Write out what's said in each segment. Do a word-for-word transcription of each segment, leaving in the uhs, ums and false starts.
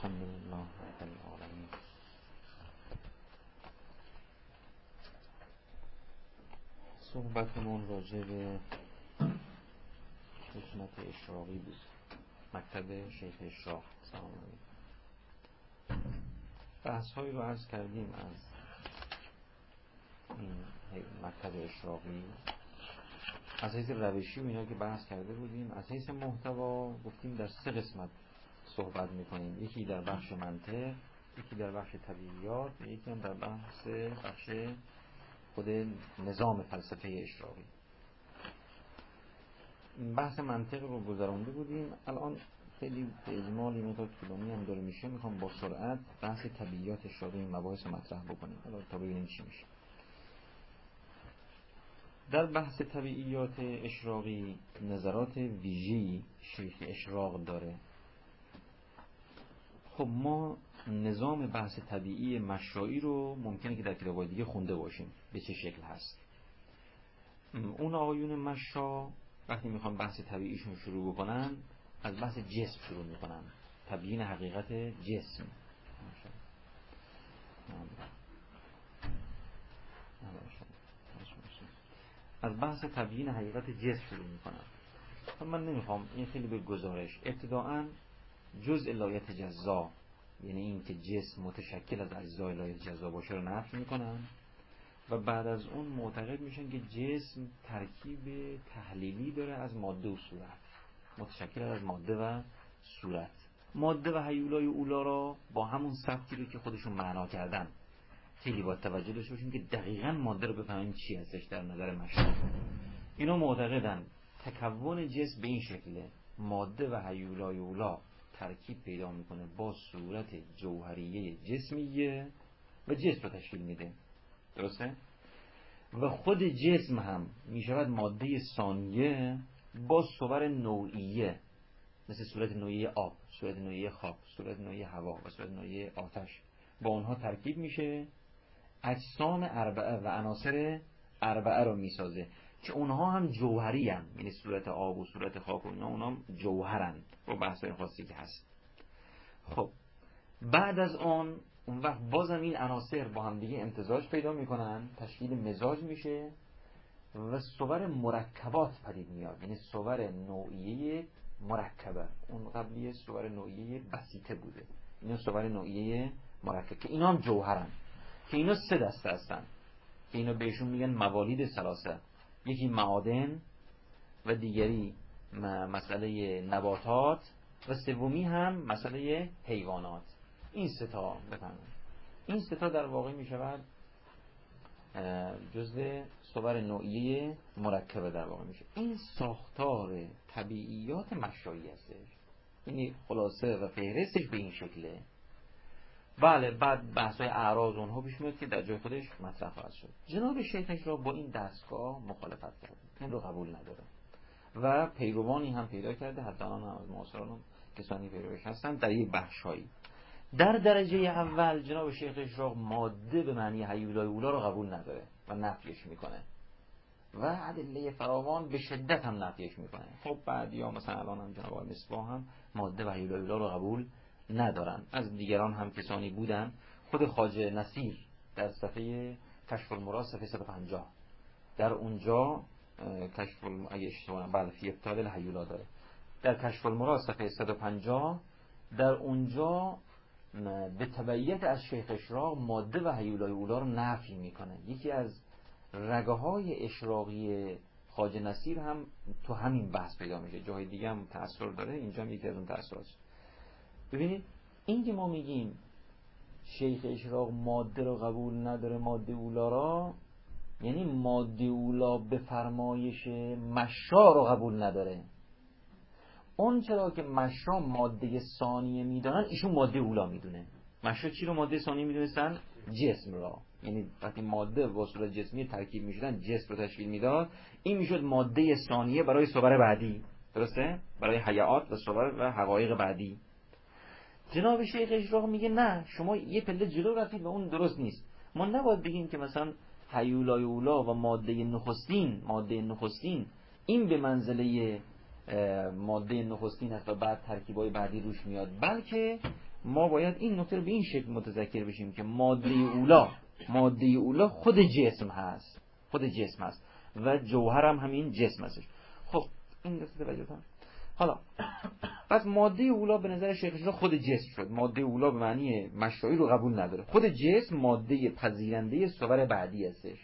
الحمدلله رب العالمین. صحبتمون راجع به حکمت اشراقی بود، مکتب شیخ اشراق. بحث هایی رو عرض کردیم از این مکتب اشراقی، از حیث روشی و اینا که بحث کرده بودیم. از حیث محتوا گفتیم در سه قسمت صحبت میکنیم، یکی در بخش منطق، یکی در بخش طبیعیات و یکی هم در بحث بخش خود نظام فلسفه اشراقی. بحث منطق رو گذرانده بودیم. الان خیلی به اجمالی مقدار طولانی هم داره میشه، میخوام با سرعت بحث طبیعیات اشراقی این مباحث مطرح بکنیم تا ببینیم چی میشه. در بحث طبیعیات اشراقی نظرات ویژه‌ای شیخ اشراق داره. خب ما نظام بحث طبیعی مشایی رو ممکنه که در کتاب‌های دیگه خونده باشیم به چه شکل هست. اون آقایون مشا وقتی میخوان بحث طبیعیشون شروع بکنن از بحث جسم شروع میکنن، تبیین حقیقت جسم. از بحث تبیین حقیقت جسم شروع میکنن. خب من نمیخوام این خیلی به گزارش. ابتداءً جزء لایت جزا، یعنی این که جسم متشکل از اجزای لایت جزا باشه رو نفی میکنن و بعد از اون معتقد میشن که جسم ترکیب تحلیلی داره از ماده و صورت، متشکل از ماده و صورت. ماده و هیولای اولا را با همون سبکی رو که خودشون معنا کردن خیلی با توجه داشته باشیم که دقیقاً ماده رو بفهمیم چی هستش در نظر مشایخ. اینا معتقدن تکون جسم به این شکله: ماده و هیولای اولا ترکیب پیدا میکنه با صورت جوهریه جسمیه و جسم رو تشکیل میده. درسته؟ و خود جسم هم میشود ماده ثانیه با صور نوعیه، مثل صورت نوعیه آب، صورت نوعیه خاک، صورت نوعیه هوا و صورت نوعیه آتش. با اونها ترکیب میشه، اجسام اربعه و عناصر اربعه رو میسازه که اونها هم جوهری هم، یعنی صورت آب و صورت خاک و اینا اونها هم جوهرن با بحثای خاصی که هست. خب بعد از اون اون وقت بازم این عناصر با هم دیگه امتزاج پیدا میکنن، تشکیل مزاج میشه و صور مرکبات پدید میاد، یعنی صور نوعیه مرکبه. اون قبلی صور نوعیه بسیطه بوده، اینا صور نوعیه مرکب که اینا هم جوهرن، که اینا سه دسته هستن که اینا بهشون میگن موالید ثلاثه. یکی معادن و دیگری مسئله نباتات و سومی هم مسئله حیوانات. این سه تا بفهمید، این سه تا در واقع میشود جزء صور نوعیه مرکبه در واقع میشه. این ساختار طبیعیات مشایی هستش، یعنی خلاصه و فهرستش به این شکله. بله بعد بحث‌های اعراض اونها پیش میاد که در جای خودش مطرح خواهد شد. جناب شیخش را با این دستگاه مخالفت کرده، این رو قبول نداره و پیروانی هم پیدا کرده، حتی الان هم از معاصران هم کسانی پیروش هستن در یک بخشایی. در درجه اول جناب شیخ اشراق ماده به معنی هیولای اولا رو قبول نداره و نفیش میکنه و ادله فراوان به شدت هم نفیش میکنه. خب بعدیا مثلا الان هم جناب آقای مصباح هم ماده و هیولای اولا رو قبول ندارن. از دیگران هم کسانی بودن. خود خواجه نصیر در صفحه کشف المراد صفحه صد و پنجاه در اونجا کشف الم... اگه اشتباه بله فی ابطال الهیولا داره، در کشف المراد صفحه صد و پنجاه در اونجا به تبعیت از شیخ اشراق ماده و هیولای اولا رو نفی میکنه. یکی از رگه های اشراقی خواجه نصیر هم تو همین بحث پیدا میشه، جای دیگه هم تأثیر داره، اینجا هم یکی از اون تأثیرات. ببینید این که ما میگیم شیخ اشراق ماده رو قبول نداره، ماده اولا را، یعنی ماده اولا به فرمایش مشا رو قبول نداره. اون چرا که مشا ماده ثانیه میدانن ایشون ماده اولا میدونه. مشا چی رو ماده ثانیه میدونستن؟ جسم را. یعنی وقتی ماده با صورت جسمی ترکیب میشدن جسم رو تشکیل میداد، این میشد ماده ثانیه برای صور بعدی. درسته؟ برای حیات و صور و حقایق بعدی. جناب شیخ اشراق میگه نه، شما یه پله جلو رفتید و اون درست نیست. ما نباید بگیم که مثلا هیولای اولا و ماده نخستین ماده نخستین این به منزله ماده نخستین است و بعد ترکیبای بعدی روش میاد، بلکه ما باید این نکته رو به این شکل متذکر بشیم که ماده اولا ماده اولا خود جسم هست، خود جسم هست و جوهر هم همین جسم هستش. خب این دسته توجه کنم. حالا پس ماده اولا به نظر شیخ اشراق خود جسم شد. ماده اولا به معنی مشایی رو قبول نداره. خود جسم ماده پذیرنده صور بعدی هستش.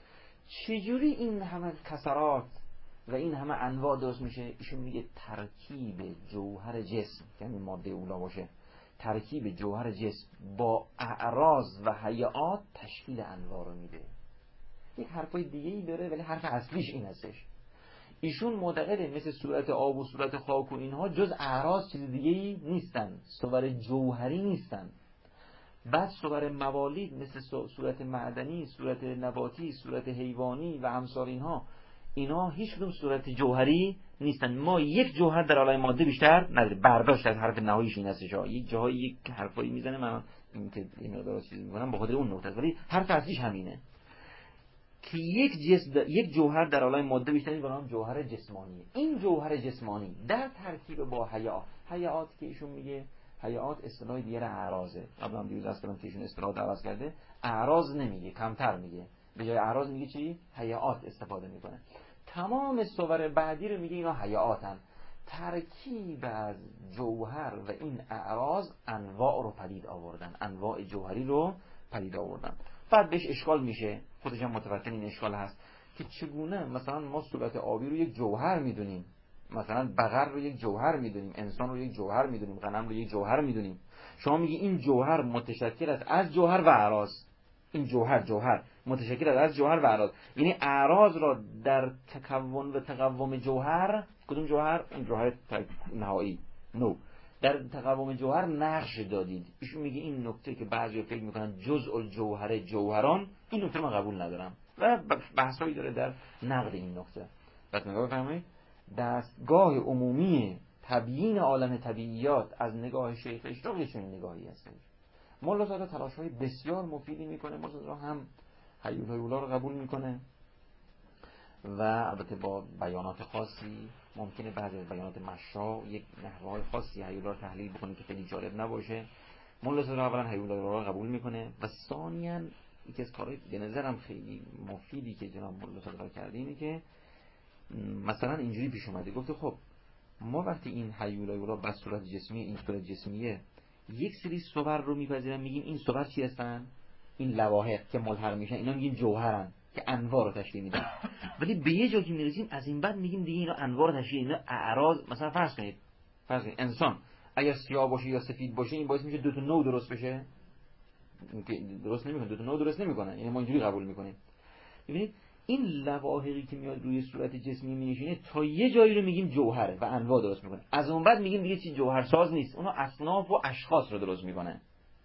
چجوری این همه کسرات و این همه انواع درست میشه؟ ایشون میگه ترکیب جوهر جسم، یعنی ماده اولا باشه، ترکیب جوهر جسم با اعراض و هیئات تشکیل انواع رو میده. یک حرفای دیگه ای داره ولی حرف اصلیش این هستش. ایشون معتقده مثل صورت آب و صورت خاک و اینها جز اعراض چیز دیگه ای نیستن، صور جوهری نیستن. بعد صور موالید مثل صورت معدنی، صورت نباتی، صورت حیوانی و امثال اینها، اینا هیچ کدوم صورت جوهری نیستن. ما یک جوهر در عالم ماده بیشتر نداریم. برداشت از حرف نهاییش این هستش. یک جاهایی یک حرفایی میزنه، من این که این مقدار چیز میکنم به خاطر اون نکته است، ولی حرف اصلیش همینه که یک جسم یک جوهر در عالم ماده بیشتر نیست، به نام جوهر جسمانی. این جوهر جسمانی در ترکیب با حیات، حیات که ایشون میگه حیات اصطلاح دیگر اعراضه. قبلا هم دیروز از کردم که ایشون اصطلاح عوض کرده، اعراض نمیگه، کمتر میگه، به جای اعراض میگه چی؟ حیات استفاده میکنه. تمام صور بعدی رو میگه اینا حیاتن. ترکیب از جوهر و این اعراض انواع رو پدید آوردن، انواع جوهری رو پدید آوردن. بعد بهش اشکال میشه، خودش هم متفکر این اشکال هست که چگونه مثلا ما صورت آبی رو یک جوهر میدونیم، مثلا بقر رو یک جوهر میدونیم، انسان رو یک جوهر میدونیم، غنم رو یک جوهر میدونیم. شما میگی این جوهر متشکل است از جوهر و اعراض. این جوهر جوهر متشکل است از جوهر و اعراض، یعنی اعراض را در تکون و تقوم جوهر، کدوم جوهر؟ این جوهر نهایی نو، در تقوم جوهر نقش دادید. ایشون میگه این نکته که بعضی فکر میکنن جزء الجوهر جوهران، این نکته من قبول ندارم و بحثایی داره در نقد این نکته. پس نگاه بفرمایید، دستگاه عمومی تبیین عالم طبیعیات از نگاه شیخ اشراق چنین نگاهی هست. مولا صادق تلاش‌های بسیار مفیدی میکنه. مولا صادق هم حیول اولا رو قبول میکنه و البته با بیانات خاصی. ممکنه بعضی از بیانات مشا یک نحوه خاصی حیول رو تحلیل بکنه که خیلی جالب نباشه. مولا صادق اولا حیول اولا رو قبول میکنه و ثانیاً یکی از کارهای به نظرم خیلی مفیدی که جناب مولا صادق کرده اینه که مثلا اینجوری پیش اومده، گفته خب ما وقتی این حیول اولا به صورت جسمی، این صورت جسمیه، یک سری صور رو میپذیرن، میگیم این صور چی هستن؟ این لواحق که ملحق میشن، اینا میگیم جوهرن که انواع رو تشکیل میدن. ولی به یه جایی که میرسیم از این بعد میگیم دیگه اینا انواع رو تشکیل، اینا اعراض. مثلا فرض کنید فرض کنید انسان اگر سیاه باشه یا سفید باشه، این باعث میشه دو تا نوع درست بشه؟ درست نمیکنه، دو تا نوع درست نمیکنه. یعنی ما اینجوری قبول میکنیم. ببینید این لواحقی که میاد روی صورت جسمی مینشینه تا یه جایی رو میگیم جوهره و انواع درست میکنه، از اون بعد میگیم دیگه چی جوهر ساز نیست، اونا اصناف و اشخاص رو درست میکنه.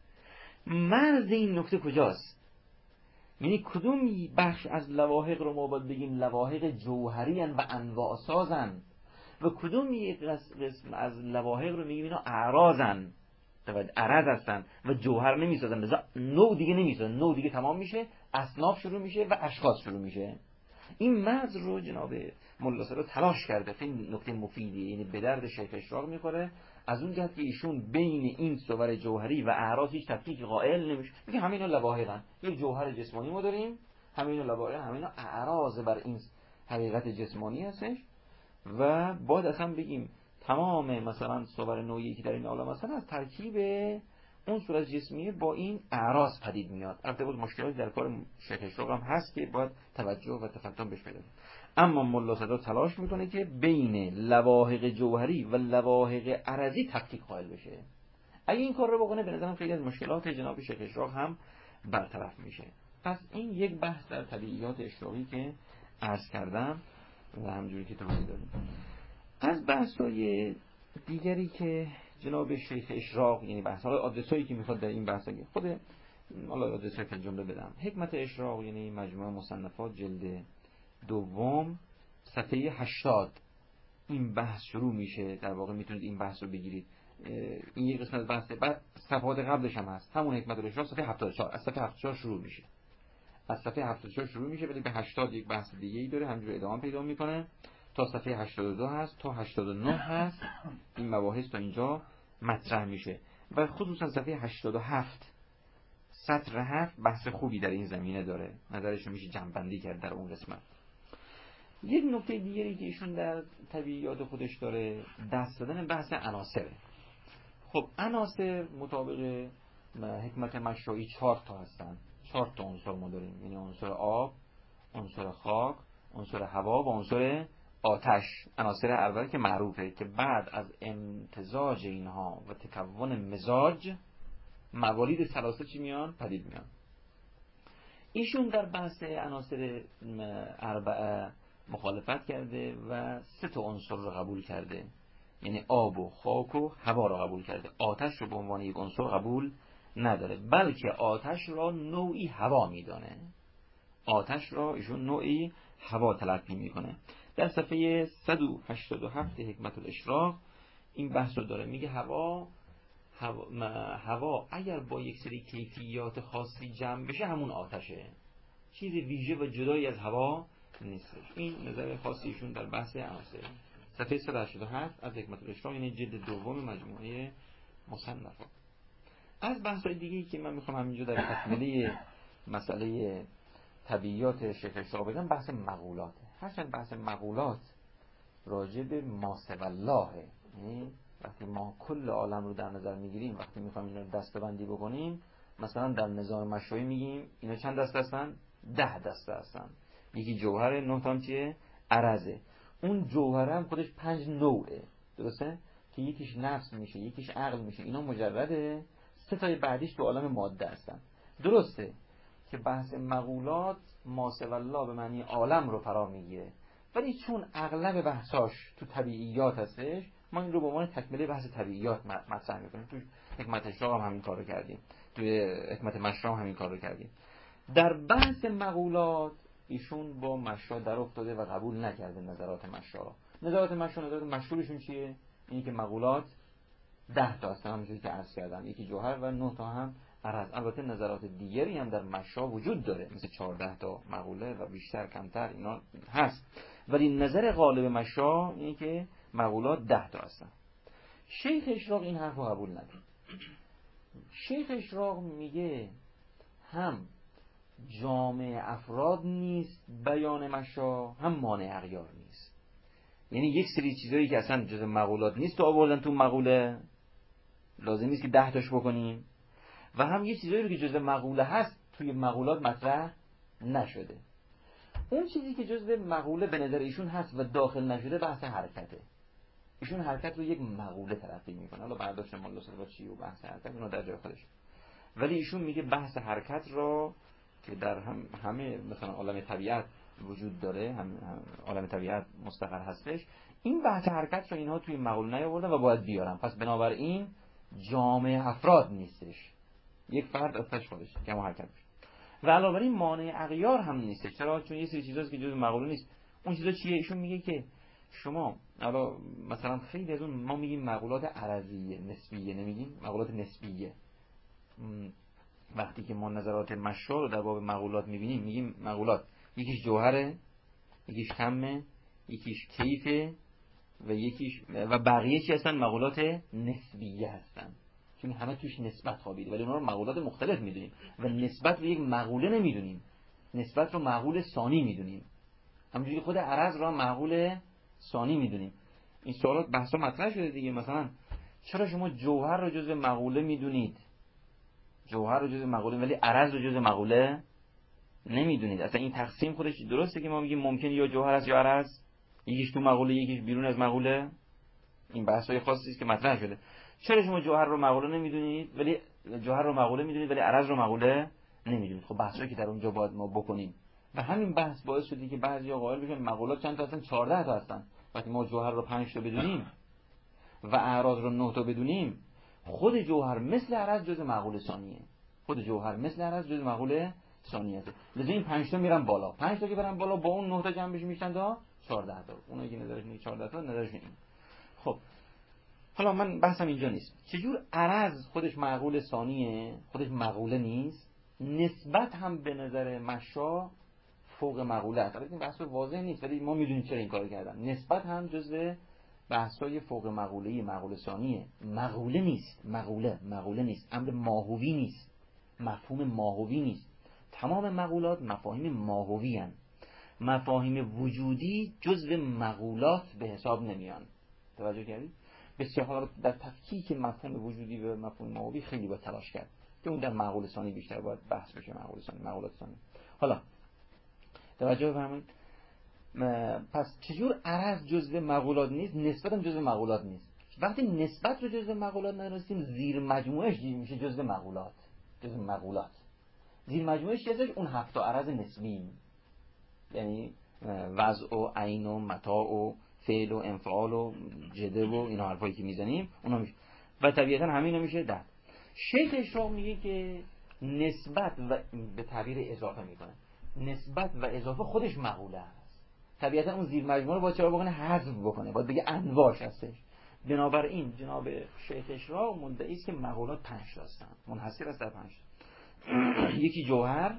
مرز این نکته کجاست؟ یعنی کدوم بخش از لواحق رو ما باید بگیم لواحق جوهری ان و انواع سازن و کدوم یک قسم از لواحق رو میگیم اینا اعراضن، عرض هستن و جوهر نمیسازن، لذا نوع دیگه نمیسازن، نوع دیگه تمام میشه، اصناف شروع میشه و اشخاص شروع میشه. این مرز رو جناب ملا صادق تلاش کرده، خیلی نکته مفیدیه، یعنی به درد شیخ اشراق میخوره. از اون جهت که ایشون بین این صور جوهری و اعراض هیچ تفکیک قائل نمیشه، میگه همینا لواحقن، یک جوهر جسمانی ما داریم، همینا لواحق، همینا اعراض بر این حقیقت جسمانی هستش و باید اصلا بگیم تمام مثلا صور نوعی که در این عالم هستن از ترکیب اون صورت جسمیه با این اعراض پدید میاد. البته بود مشکلاتی در کار شیخ اشراق هم هست که باید توجه و تفطن بهش پیدا کنیم. اما ملا صادق تلاش میکنه که بین لواحق جوهری و لواحق عرضی تفکیک قائل بشه. اگه این کار رو بکنه به نظرم خیلی از مشکلات جناب شیخ اشراق هم برطرف میشه. پس این یک بحث در طبیعیات اشراقی که عرض کردم و همجوری که توضیح دادم. از بحث‌های دیگری که جناب شیخ اشراق، یعنی بحث‌های آدرسایی که میخواد در این بحث خود حالا آدرسای که جمله بدم، حکمت اشراق یعنی مجموعه مصنفات جلد دوم صفحه هشتاد این بحث شروع میشه. در واقع میتونید این بحث رو بگیرید، این یک قسمت بحثه. بعد صفحات قبلش هم هست، همون حکمت اشراق صفحه هفتاد و چهار، از صفحه هفتاد و چهار شروع میشه، از صفحه هفتاد و چهار شروع میشه ولی به هشتاد یک بحث دیگه ای داره، همینجوری ادامه پیدا میکنه تا صفحه هشتاد و دو هست تا هشتاد و نه هست. این مباحث تا اینجا مطرح میشه و خصوصا صفحه هشتاد و هفت سطر هفت بحث خوبی در این زمینه داره، نظرش میشه جمع‌بندی کرد در اون قسمت. یک نکته دیگری که ایشون در طبیعیات خودش داره دست دادن بحث عناصره. خب عناصر مطابق حکمت مشروعی چهار تا هستن، چهار تا عنصر ما داریم، یعنی عنصر آب، عنصر خاک، عنصر هوا و عنصر آتش. عناصر اربعه که معروفه که بعد از امتزاج اینها و تکون مزاج موالید ثلاثه چی میان؟ پدید میان. ایشون در بحث عناصر اربعه مخالفت کرده و سه تا عنصر رو قبول کرده، یعنی آب و خاک و هوا رو قبول کرده. آتش رو به عنوان یک عنصر قبول نداره، بلکه آتش را نوعی هوا میدانه. آتش را ایشون نوعی هوا تلقی میکنه. در صفحه صد و هشتاد و هفت حکمت الاشراق این بحث رو داره، میگه هوا هوا, هوا اگر با یک سری کیفیات خاصی جمع بشه همون آتشه، چیز ویژه و جدایی از هوا نیستش. این نظر خاصی ایشون در بحث عناصر. صفحه صد و هشتاد و هفت از حکمت الاشراق، یعنی جلد دوم مجموعه مصنفات. از بحث‌های دیگه‌ای که من میخوام همینجا در تکمیلی مسئله طبیعیات شیخ اشراق بگم بحث مقولاته. هرچند بحث مقولات راجع به ماسو اللهه، یعنی وقتی ما کل عالم رو در نظر میگیریم، وقتی میخوایم اینا رو دسته‌بندی بکنیم، مثلا در نظام مشروعی میگیم اینا چند دسته هستن؟ ده دسته هستن. یکی جوهر، نه تا چیه؟ عرضه. اون جوهر هم خودش پنج نوعه، درسته؟ که یکیش نفس میشه، یکیش عقل میشه. اینا مجرده، سه تای بعدیش تو عالم ماده هستن. درسته که بحث مقولات ماسو الله به معنی عالم رو فرا میگیره، ولی چون اغلب بحثاش تو طبیعیات هستش، ما این رو به عنوان تکمیل بحث طبیعیات مطرح میکنیم. تو حکمت اشراق هم همین کار رو کردیم، توی حکمت مشرا هم همین کار رو کردیم. در بحث مقولات ایشون با مشرا در افتاده و قبول نکرده نظرات مشرا. نظرات مشرا نظرات مشهورشون چیه؟ اینی که مقولات ده تا هستن، همونجوری که عرض کردم، یکی جوهر و نه تا هم عرض. البته نظرات دیگری هم در مشرا وجود داره، مثل چهارده تا مقوله و بیشتر کمتر اینا هست، ولی نظر غالب مشرا اینه که مقولات ده تا هستن. شیخ اشراق این حرف رو قبول نداره. شیخ اشراق میگه هم جامع افراد نیست بیان مشرا، هم مانع اغیار نیست. یعنی یک سری چیزایی که اصلا جز مقولات نیست تو آوردن تو مقوله، لازم نیست که ده تاش بکنیم، و هم یه چیزایی رو که جزء مقوله هست توی مقولات مطرح نشده. اون چیزی که جزء مقوله به نظر ایشون هست و داخل نشده بحث حرکته. ایشون حرکت رو یک مقوله تلقی میکنه. حالا برداشت مال با چی و بحث حرکت اونو در جای خودش، ولی ایشون میگه بحث حرکت رو که در هم همه مثلا عالم طبیعت وجود داره، هم عالم طبیعت مستقر هستش، این بحث حرکت رو اینها توی مقوله نیاوردن و باید بیارن. پس بنابراین جامع افراد نیستش، یک فرد از تش خودش که ما حرکت میشه. و علاوه بر این مانع اغیار هم نیستش. چرا؟ چون یه سری چیزاست که جزء مقوله نیست. اون چیزا چیه؟ ایشون میگه که شما حالا مثلا خیلی از اون ما میگیم مقولات عرضیه نسبیه، نمیگیم مقولات نسبیه. وقتی که ما نظرات مشرا رو در باب مقولات میبینیم میگیم مقولات یکیش جوهره، یکیش کمه، یکیش کیفه و یکیش و بقیه چی هستن؟ مقولات نسبیه هستن، چون همه توش نسبت خوابیده، ولی اونا رو مقولات مختلف میدونیم و نسبت رو یک مقوله نمیدونیم، نسبت رو مقول ثانی میدونیم، همونجوری خود عرض رو مقول ثانی میدونیم. این سوالات بحثا مطرح شده دیگه. مثلا چرا شما جوهر رو جزء مقوله میدونید، جوهر رو جزء مقوله، ولی عرض رو جزء مقوله نمیدونید؟ اصلا این تقسیم خودش درسته که ما میگیم ممکن یا جوهر است یا عرض، یکیش تو مقوله یکیش بیرون از مقوله؟ این بحثای خاصی است که مطرح شده. چرا شما جوهر رو مقوله نمیدونید ولی جوهر رو مقوله میدونید ولی عرض رو مقوله نمیدونید؟ خب بحثایی که در اونجا باید ما بکنیم و همین بحث باعث شده که بعضیا قائل بشن مقولات چند تا هستن؟ چهارده تا هستن. وقتی ما جوهر رو پنج تا بدونیم و اعراض رو نه تا بدونیم، خود جوهر مثل عرض جزء مقوله ثانیه. خود جوهر مثل عرض جزء مقوله ثانیه. لذا این پنج تا میرن بالا. پنج تا که برن بالا با اون نه تا جمع بشه میشن تا چهارده تا. اونایی که نظرشون چهارده تا نظرشون این. خب حالا من بحثم اینجا نیست. چجور عرض خودش مقوله ثانیه، خودش مقوله نیست، نسبت هم به نظر مشا فوق مقوله است. البته این بحث واضح نیست ولی ما میدونیم چرا این کارو کردن. نسبت هم جزء بحثای فوق مقوله مقوله ثانیه، مقوله نیست، مقوله مقوله نیست، امر ماهوی نیست، مفهوم ماهوی نیست. تمام مقولات مفاهیم ماهوی هستند. مفاهیم وجودی جزء مقولات به حساب نمیان. توجه کردید؟ بسیار در تفکیک مفهوم وجودی به مفهوم ماهوی خیلی با تلاش کرد که اون در مقوله ثانی بیشتر باید بحث بشه. مقوله ثانی، مقولات ثانی. حالا توجه بفرمایید، پس چجور عرض جزء مقولات نیست، نسبت هم جزء مقولات نیست. وقتی نسبت رو جزء مقولات ندونستیم، زیر مجموعهش میشه جزء مقولات. جزء مقولات زیر مجموعهش چیزش اون هفت عرض نسبی، یعنی وضع و عین و متاع و فعل و انفعال و جده و اینا حرفایی که میزنیم اونا میشه، و طبیعتا همینا میشه ده. شیخ اشراق میگه که نسبت و به تعبیر اضافه میکنه، نسبت و اضافه خودش مقوله است. طبیعتا اون زیر مجموعه رو باید چرا بکنه؟ حذف بکنه، باید بگه انواعش هستش. بنابراین جناب شیخ اشراق مدعی است که مقولات پنج تا هستند، منحصر است در پنج تا. یکی جوهر،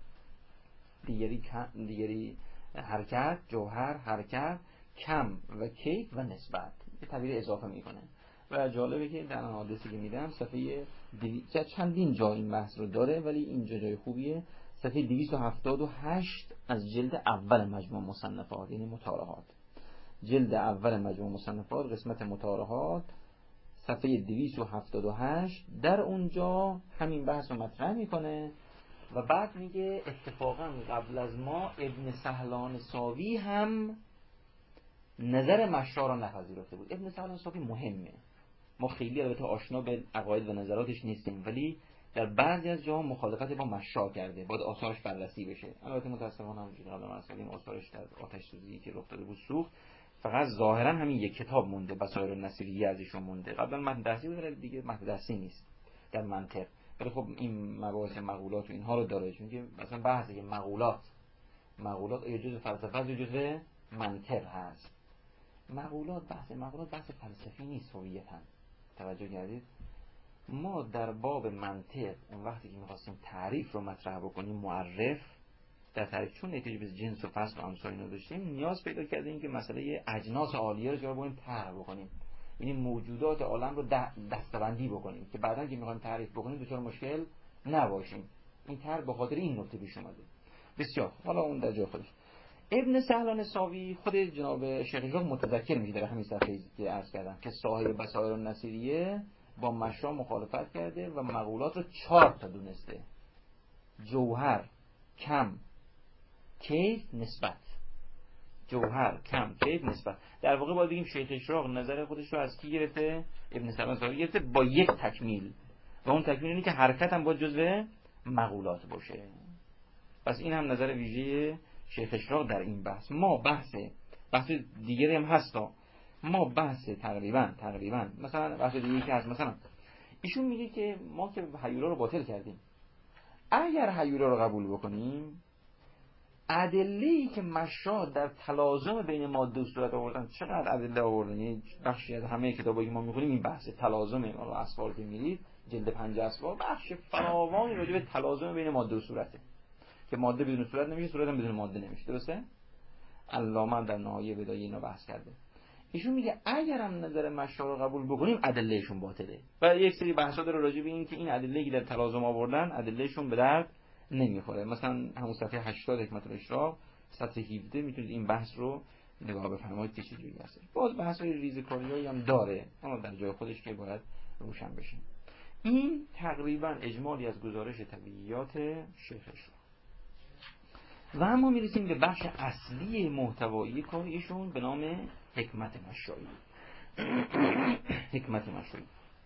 دیگری دیگری حرکت، جوهر، حرکت، کم و کیف و نسبت. یه تعبیر اضافه میکنه و جالبه که در حادثه که میدم صفحه دوی... چندین جا این بحث رو داره، ولی اینجا جای خوبیه. صفحه دویست و هفتاد و هشت از جلد اول مجموع مصنفات، یعنی مطالعات، جلد اول مجموع مصنفات، قسمت مطالعات، صفحه دویست و هفتاد و هشت. در اونجا همین بحث رو مطرح میکنه و بعد میگه اتفاقا قبل از ما ابن سهلان ساوی هم نظر مشرا را نپذیرفته بود. ابن سهلان ساوی مهمه، ما خیلی البته آشنا به عقاید و نظراتش نیستیم، ولی در بعضی از جاها مخالفت با مشرا کرده، باید آثارش بررسی بشه. البته متاسفانه همونجوری قبل ما اصلا آثارش در آتش سوزی که رخ داده بود سوخت، فقط ظاهرا همین یک کتاب مونده، بصائر النصیریه ازشون مونده. قبلا متن درسی بود، دیگه متن درسی نیست در منطق. ولی خب این مباحث مقولات و اینها رو داره، چون که مثلا بحثی که مقولات مقولات یا جزء فلسفه یا جزء منطق هست. مقولات بحث مقولات بحث فلسفی نیست هویتاً. توجه کردید؟ ما در باب منطق اون وقتی که می‌خواستیم تعریف رو مطرح بکنیم، معرف در تعریف، چون نتیجه به جنس و فصل و امثال اینا داشتیم، نیاز پیدا کردیم که مسئله اجناس عالیه رو جا بکنیم طرح بکنیم، یعنی موجودات عالم رو دسته‌بندی بکنیم که بعداً که می‌خوایم تعریف بکنیم دچار مشکل نباشیم. این طرح به خاطر این نکته پیش اومده. بسیار، حالا اون در جای خودش. ابن سهلان ساوی خود جناب شیخ اشراق متذکر میشه در همین صفحه‌ای که عرض کردم که صاحب بصائر النصیریه با مشرا مخالفت کرده و مقولات رو چهار تا دونسته: جوهر، کم، کیف، نسبت. جوهر، کم، کیف، نسبت. در واقع باید بگیم شیخ اشراق نظر خودش رو از کی گرفته؟ ابن سهلان ساوی گرفته، با یک تکمیل، و اون تکمیل اینه که حرکت هم باید جزء مقولات باشه. پس این هم نظر ویژه شیخ اشراق در این بحث. ما بحث بحث دیگری هم هستا، ما بحث تقریبا تقریبا مثلا بحث دیگری که هست، مثلا ایشون میگه که ما که هیولا رو باطل کردیم، اگر هیولا رو قبول بکنیم، ادله‌ای که مشا در تلازم بین ماده و صورت آوردن، چقدر ادله آوردن، یعنی بخشی از همه کتابایی که ما میخونیم این بحث تلازم و اسفار که میرید جلد پنج اسفار، بخش فراوانی راجع به تلازم بین ماده و صورته که ماده بدون صورت نمیشه، صورت هم بدون ماده نمیشه. درسته؟ علامه در نهایه بدایه اینا بحث کرده. ایشون میگه اگر هم نظر مشا رو قبول بکنیم ادلهشون باطله، و یک سری بحثا داره راجع به این که این ادله‌ای که در تلازم آوردن ادلهشون به درد نمیخوره. مثلا همون صفحه هشتاد حکمت الاشراق، سطر هفده میتونید این بحث رو نگاه بفرمایید که چجوری هست. باز بحث‌های ریزکاریایی هم داره، اما در جای خودش که باید روشن بشه. این تقریبا اجمالی از گزارش طبیعیات شیخ اشراق. و اما میرسیم به بخش اصلی محتوایی کاریشون به نام حکمت مشایی. حکمت مشایی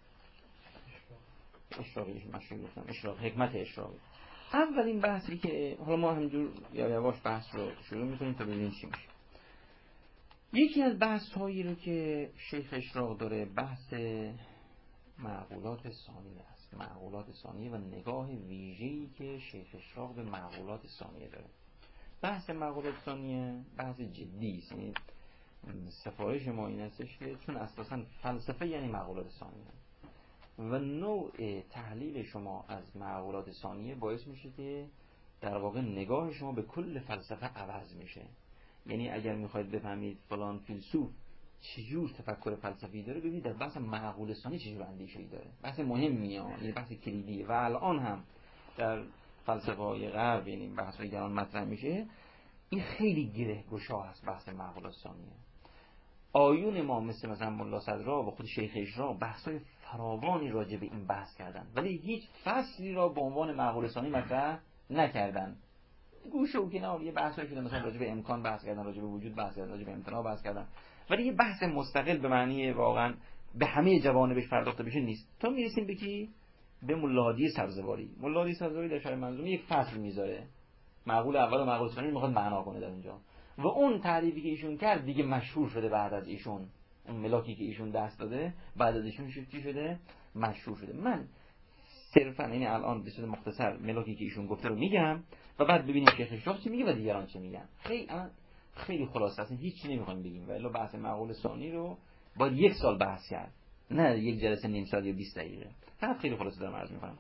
اشراقی مشایی گفتم اشراق حکمت اشراقی. اولین بحثی که حالا ما همجور یا یواش بحث رو شروع میکنیم تا ببینیم چی میشه. یکی از بحث هایی رو که شیخ اشراق داره بحث معقولات ثانیه است. معقولات ثانیه و نگاه ویژه‌ای که شیخ اشراق به معقولات ثانیه داره. بحث معقولات ثانیه بحث جدی است. یعنی سفارش ما این هستش که چون اساساً فلسفه یعنی معقولات ثانیه و نوع تحلیل شما از معقولات ثانیه باعث میشه که در واقع نگاه شما به کل فلسفه عوض میشه. یعنی اگر میخواید بفهمید فلان فیلسوف چجور تفکر فلسفی داره، ببینید در بحث معقول ثانی چجور اندیشه‌ای داره. بحث مهمیه، یعنی بحث کلیدیه و الان هم در فلسفه‌های غرب یعنی بحث‌های گران مطرح میشه. این خیلی گره گشا هست بحث معقول ثانیه. آیون ما مثل مثلا ملا صدرا و خود شیخ اشراق بحث‌های فراوانی راجع به این بحث کردن، ولی هیچ فصلی را به عنوان معقول ثانی مطرح نکردن. گوشه و کنار یه بحثایی شده، مثلا راجع به امکان بحث کردن، راجع به وجود بحث کردن، راجع به امتناع بحث کردن، ولی یه بحث مستقل به معنی واقعا به همه جوانبش پرداخته بشه نیست. تا میرسیم به کی؟ به ملا هادی سبزواری. ملا هادی سبزواری در شرح منظومه یک فصل میذاره، معقول اول و معقول ثانی میخواد معنا کنه در اونجا، و اون تعریفی که ایشون کرد دیگه مشهور شده بعد از ایشون. اون ملاکی که ایشون دست داده بعد از ایشون چی شده؟ مشهور شده. من صرفا این الان به صورت مختصر ملاکی که ایشون گفته رو میگم و بعد ببینیم شیخ اشراق چی میگه و دیگران چی میگن. خیلی خیلی خلاصه است، هیچ چی نمیخوایم بگیم، ولی بحث معقول ثانی رو باید یک سال بحث کرد، نه یک جلسه نیم ساعت یا بیست دقیقه. فقط خیلی خلاصه دارم عرض میکنم.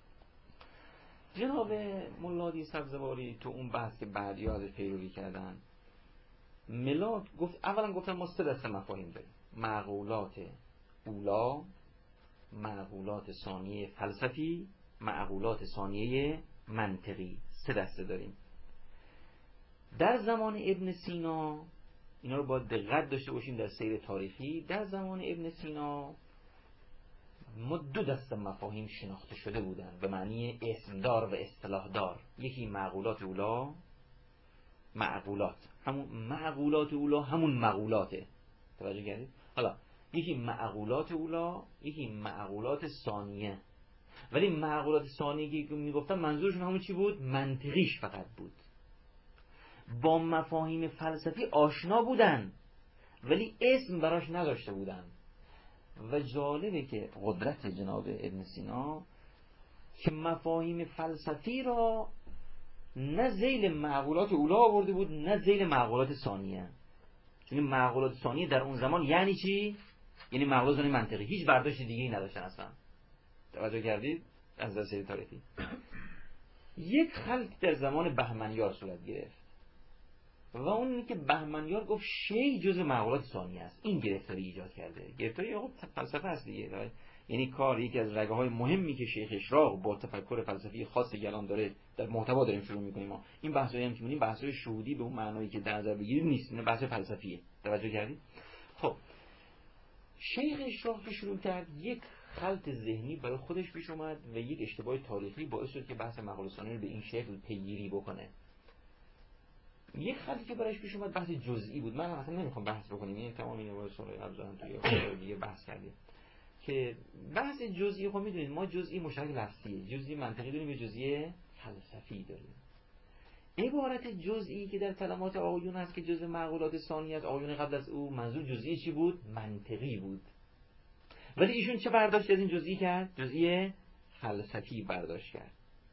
جناب ملا هادی سبزواری تو اون بحث که بعدی ازش پیروی کردن، ملاک گفت اولا گفتن ما سه دسته مفاهیم داریم: معقولات اولا، معقولات ثانیه فلسفی، معقولات ثانیه منطقی. سه دسته داریم. در زمان ابن سینا، اینا رو باید دقت داشته باشیم در سیر تاریخی، در زمان ابن سینا ما دو دسته مفاهیم شناخته شده بودن به معنی اسمدار و اصطلاح دار. یکی معقولات اولا، معقولات همون معقولات اولا همون معقولاته، توجه کردید؟ حالا یکی معقولات اولا، یکی معقولات ثانیه. ولی معقولات ثانیه که میگفتن منظورشون همون چی بود؟ منطقیش فقط بود. با مفاهیم فلسفی آشنا بودن ولی اسم براش نداشته بودن. و جالبه که قدرت جناب ابن سینا که مفاهیم فلسفی را نه ذیل معقولات اولا آورده بود نه ذیل معقولات ثانیه. چون معقولات ثانیه در اون زمان یعنی چی؟ یعنی معقولات ثانیه منطقی، هیچ برداشت دیگه ای نداشتن اصلا. توجه کردید؟ از در سری تاریخی یک خلق در زمان بهمنیار صورت گرفت و اون که بهمنیار گفت شی جزء معقولات ثانیه است. این گرفتاری ایجاد کرده. گرفتاری آقا فلسفه است دیگه. یعنی کار یکی از رگه های مهمی که شیخ اشراق با تفکر فلسفی خاص گلان داره در محتوا داریم شروع می‌کنیم. ما این بحثایی هم که می‌بینیم بحث‌های شهودی به اون معنایی که در نظر بگیرید نیست، این بحث فلسفیه. توجه کردید؟ خب شیخ اشراق که شروع کرد یک خلط ذهنی برای خودش پیش اومد و یک اشتباه تاریخی باعث شد که بحث معقول ثانی رو به این شکل پیگیری بکنه. یک خطی که برایش پیش اومد بحث جزئی بود. من اصلا نمیخوام بحث بکنیم، این تمام این واسه سوره ابزارن توی دیگه بحث کردیم که بحث جزئی. خب میدونید ما جزئی مشترک لفظیه، جزئی منطقی داریم، یه جزئی فلسفی داریم. عبارت جزئی که در کلمات آقایون هست که جزء معقولات ثانیه است، آقایون قبل از او منظور جزئی چی بود؟ منطقی بود. ولی ایشون چه برداشت از این جزئی کرد؟ جزئی فلسفی برداشت کرد.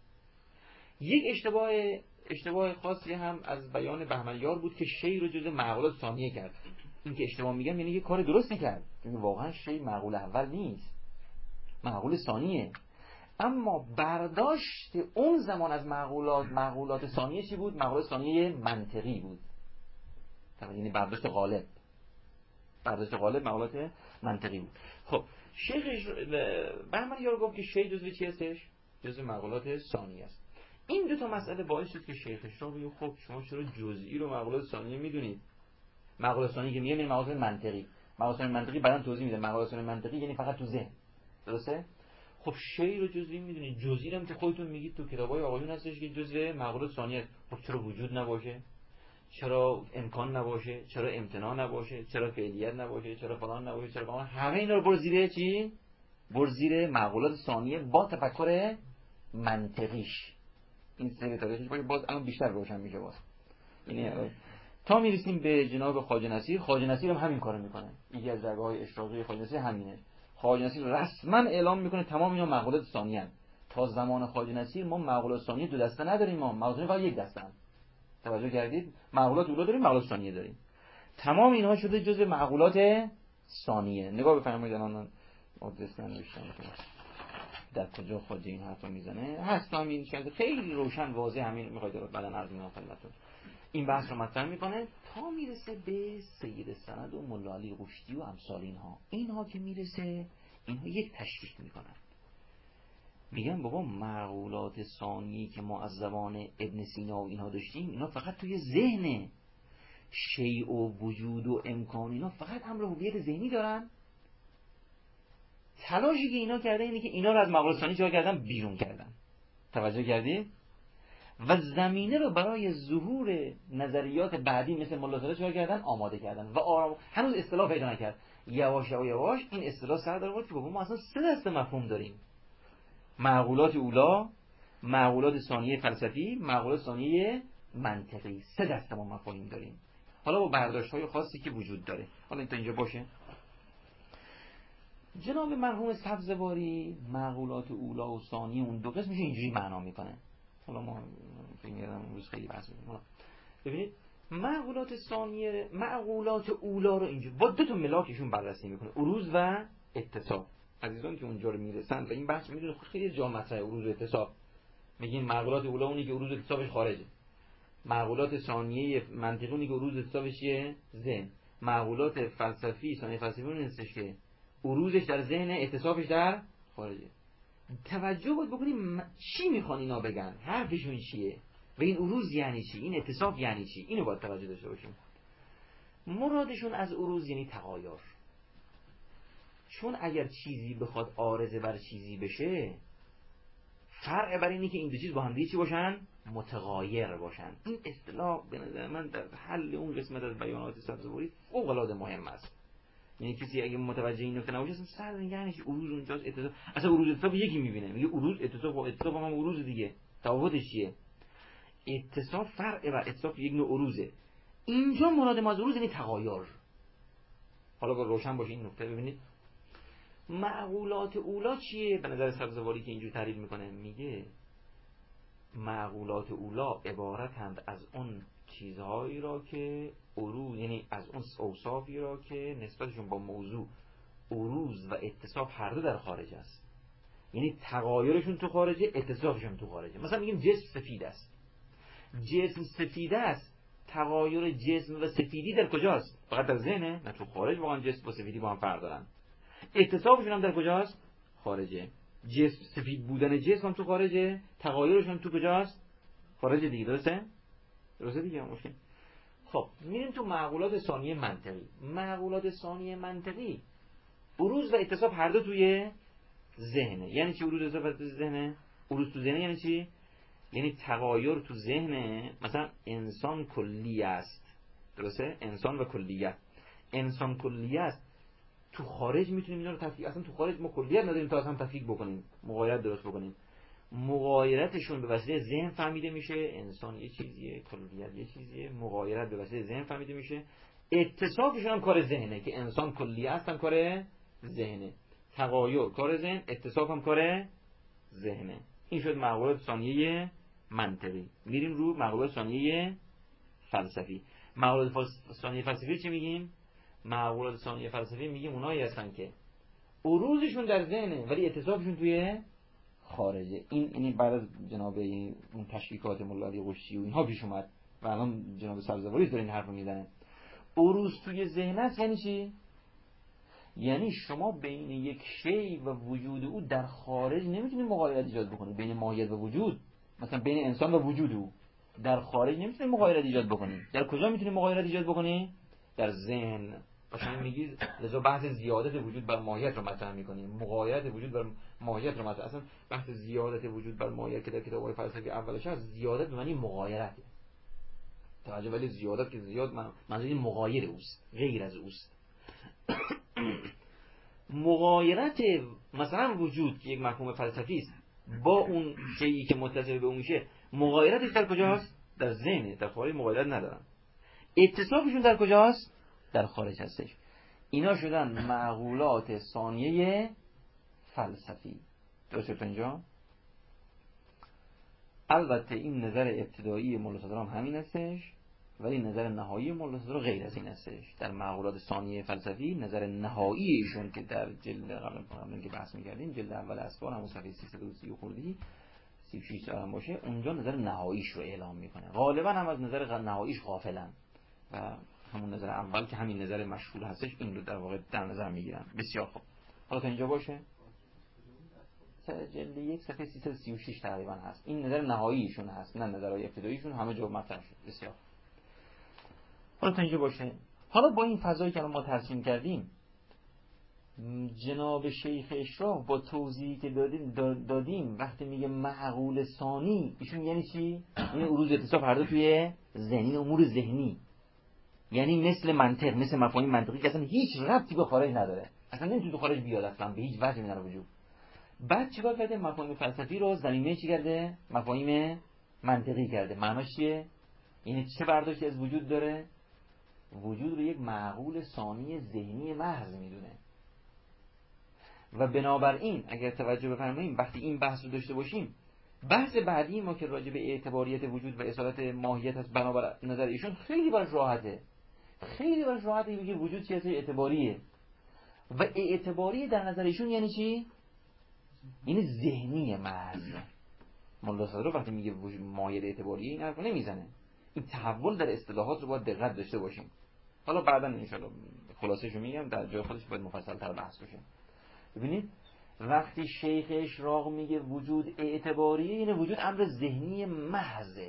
یک اشتباه اشتباه خاصی هم از بیان بهمنیار بود که شی رو جزء معقولات ثانیه کرد. این که اشتباه میگم یعنی یه کار درست نکرد، چون واقعا شی معقول اول نیست، معقول ثانیه. اما برداشت اون زمان از معقولات معقولات ثانیه چی بود؟ معقولات ثانیه منطقی بود. یعنی برداشت غالب برداشت غالب معقولات منطقی بود. خب شیخ بهمنیار گفت که شی جزء چی هستش؟ جزء معقولات ثانیه است. این دو تا مسئله باعث شد که شیخ اشراق بگه خب شما چرا جزئی رو معقولات ثانیه میدونید؟ معقولات ثانیه که میگه یعنی معقولات منطقی. معقولات منطقی بعداً توضیح میده. معقولات منطقی یعنی فقط تو ذهن. درسته؟ خب شی رو جزئی میدونید، جزئی هم که خودتون میگید تو کتابای آقایون هستش که جزء معقولات ثانیه است. خب چرا وجود نباشه؟ چرا امکان نباشه؟ چرا امتناع نباشه؟ چرا فعلیت نباشه؟ چرا فلان نباشه؟ چرا فلان؟ همه اینا رو بر زیر چی؟ بر زیر معقولات ثانیه با تفکر منطقیش. این سری تاریخش باشه باز الان بیشتر روشن میشه باز. یعنی تا میرسیم به جناب خواجه نصیر. خواجه نصیر هم همین کارو میکنه. یکی از رگه‌های اشراقی خواجه نصیر همینه. خواجه نصیر رسما اعلام میکنه تمام اینا معقولات ثانیه ان. تا زمان خواجه نصیر ما معقولات ثانیه دو دسته نداریم، ما معقولات فقط یک دسته ان. توجه کردید؟ معقولات اولا داریم، معقولات ثانیه داریم. تمام اینها شده جزء معقولات ثانیه. نگاه بفرمایید الان آدرس نوشتم در کجا خواجه این حرفو میزنه. هست همین شده خیلی روشن واضح، همین میخواید بعداً عرض می‌کنم خدمتتون. این بحث رو مطرح میکنه تا میرسه به سید سند و ملا علی قشتی و امثال اینها. اینها که میرسه اینها یک تشریح میکنن، میگن بابا معقولات ثانی که ما از زبان ابن سینا و اینها داشتیم اینا فقط توی ذهن، شیء و وجود و امکان اینا فقط امر هویت ذهنی دارن. تلاشی که اینا کرده اینه که اینا رو از معقولات ثانی جا کردن بیرون کردن. توجه کردید؟ و زمینه رو برای ظهور نظریات بعدی مثل ملاحظه چهار کردن آماده کردن و آرام هنوز اصطلاح پیدا نکرد. یواش و یواش این اصطلاح سر در آورد که بابا ما اصلا سه دسته مفهوم داریم: معقولات اولا، معقولات ثانیه فلسفی، معقولات ثانیه منطقی. سه دسته ما مفاهیم داریم، حالا با برداشت‌های خاصی که وجود داره. حالا این تا اینجا باشه. جناب مرحوم سبزواری معقولات اولا و ثانیه اون دو قسمش اینجوری معنا میکنه. حالا ما فکر می‌کردم امروز خیلی بحث می‌کنیم. ببینید معقولات ثانیه، معقولات اولا رو اینجا با دو تا ملاکشون بررسی میکنه: عروض و اتصاب. عزیزان که اونجا رو میرسن و این بحث میدونه خیلی جا مطرحه. عروض و اتصاب میگین معقولات اولا اونی که عروض و اتصابش خارجه، معقولات ثانیه منطقی اونی که عروض و اتصابش چیه؟ ذهن. معقولات فلسفی ثانیه فلسفی اون نیستش که عروضش در ذهن، اتصابش در خارجه. توجه باید بکنیم چی میخوان اینا بگن، حرفشون چیه و این عروض یعنی چی، این اتصاب یعنی چی. اینو باید توجه داشته باشیم. مرادشون از عروض یعنی تغایر. چون اگر چیزی بخواد عارضه بر چیزی بشه، فرق بر اینی که این دو چیز با هم دیگه چی باشن؟ متغایر باشن. این اصطلاح به نظر من در حل اون قسمت از بیانات سبزواری فوق العاده مهم است. یعنی کسی اگه متوجه این نکته نباشه اصلا سر یعنی عروض اونجاست، اتصاب اصلا عروض اتصاب یکی میبینه میگه عروض اتصاب با اتصاب هم عروض دیگه. تفاوتش چیه؟ اتصاب فرع و اتصاب یک نوع عروضه. اینجا مراد ما از عروض یعنی تغایر. حالا با روشن باشه این نکته. ببینید معقولات اولا چیه به نظر سبزواری که اینجور تعریف میکنه؟ میگه معقولات اولا عبارتند از اون چیزهایی را که عروض، یعنی از اون اوصافی را که نسبتشون با موضوع عروض و اتصاب هر دو در خارج است. یعنی تغایرشون تو خارجه، اتصابشون تو خارجه. مثلا میگیم جسم سفید است، جسم سفید است، تغایر جسم و سفیدی در کجاست؟ فقط در ذهنه؟ نه، تو خارج واقعا جسم و سفیدی با هم فرق دارن. اتصابشون هم در کجاست؟ خارجه. جسم سفید بودن جسم هم تو خارجه، تغایرشون تو کجاست؟ خارجه دیگه. درسته؟ درسته دیگه. مشکل. خب میریم تو معقولات ثانیه منطقی. معقولات ثانیه منطقی عروض و اتصاب هر دو توی ذهنه. یعنی چی عروض و اتصاب توی ذهنه؟ عروض تو ذهنه یعنی چی؟ یعنی تغایر تو ذهنه. مثلا انسان کلی است، درسته؟ انسان و کلیت. انسان کلی است، تو خارج میتونیم اینا رو تفکیک، اصلا تو خارج ما کلیت نداریم تا اصلا تفکیک بکنیم، مغایرت درست بکنیم. مغایرتشون به وسیله ذهن فهمیده میشه. انسان یه چیزیه، کلیت یه چیزیه، مغایرت به وسیله ذهن فهمیده میشه. اتصافشون هم کار ذهنه که انسان کلی است، هم کار ذهنه. تغایر کار ذهن، اتصاف هم کار ذهنه. این شد معقولات ثانیه منطقی. میریم رو معقولات ثانیه فلسفی. معقولات ثانیه فلسفی چی میگیم؟ معقولات ثانیه فلسفی میگیم اونایی هستن که عروضشون در ذهنه ولی اتصافشون توی خارجه. این یعنی بعد از جناب اون تشریحات ملا علی قشتی و اینها پیش اومد و الان جناب سبزواری داره این حرفو میزنه. عروض توی ذهن است یعنی چی؟ یعنی شما بین یک شی و وجود او در خارج نمیتونید مغایرت ایجاد بکنید. بین ماهیت و وجود، مثلا بین انسان و وجود او در خارج نمیتونید مغایرت ایجاد بکنید. در کجا میتونید مغایرت ایجاد بکنید؟ در ذهن. مثلا میگید لذا بحث زیادت وجود بر ماهیت رو مطرح میکنیم، مغایرت وجود بر ماهیت رو مطرح. اصلا بحث زیادت وجود بر ماهیت که در کتاب‌های فلسفی اولش هست، زیادت به معنی مغایرت. توجه، ولی زیادت که زیاد من منظور مغایر اوست، غیر از اوست. مغایرت مثلا وجود که یک مفهوم فلسفی است با اون شیئی که متصل به اون میشه، مغایرتش در کجاست؟ در ذهن. در خارج مغایرت ندارن. اتصافشون در کجاست؟ در خارج هستش. اینا شدن معقولات ثانیه فلسفی. درسته تا اینجا؟ البته این نظر ابتدایی مولا صدرام همین هستش، ولی نظر نهایی مولا صدرام غیر از این هستش. در معقولات ثانیه فلسفی نظر نهایی ایشون که در جلد قبل قبل که بحث می‌کردیم، جلد اول اسفار همون صفحه سیصد و سی خردی سی و شش سال هم باشه اونجا نظر نهاییش رو اعلام میکنه. غالبا هم از نظر نهاییش غافلن و همون نظر اول که همین نظر مشهور هستش این رو در واقع در نظر میگیرن. بسیار خوب، حالا تا اینجا باشه. جلد یک صفحه سیصد و سی و شش تقریبا هست. این نظر نهاییشون هست، نه نظرهای ابتداییشون همه جا مطرح شد. بسیار حالا تا اینجا باشه. حالا با این فضایی که ما ترسیم کردیم، جناب شیخ اشراق با توضیحی که دادیم دادیم وقتی میگه معقول ثانی، ایشون یعنی چی؟ این عروض اتصاف هر دو توی ذهنی، امور ذهنی، یعنی مثل منطق، مثل مفاهیم منطقی که اصلا هیچ ربطی به خارج نداره، اصلا نمیتونه تو خارج بیاد، اصلا به هیچ وجه نداره وجود. بعد چیکار کرده؟ مفاهیم فلسفی رو زمینه چی کرده؟ مفاهیم منطقی کرده. معناش چیه؟ یعنی چه برداشتی از وجود داره؟ وجود رو یک معقول ثانی ذهنی محض میدونه. و بنابراین اگر توجه بفرماییم وقتی این بحث رو داشته باشیم، بحث بعدی ما که راجع به اعتباریت وجود و اصالت ماهیت هست، بنابر نظر ایشون خیلی براش راحته، خیلی براش راحته. میگه وجود چیه؟ اعتباریه. و اعتباری در نظر ایشون یعنی چی؟ یعنی ذهنی محض. مولا صدرا وقتی میگه ماهیت اعتباریه این حرفو نمیزنه. این تحول در اصطلاحات رو باید دقت داشته باشیم. حالا بعدا ان شاء الله خلاصه‌شو میگم، در جای خودش باید مفصل‌تر بحث بشه. ببینید وقتی شیخ اشراق میگه وجود اعتباریه، یعنی وجود امر ذهنی محضه.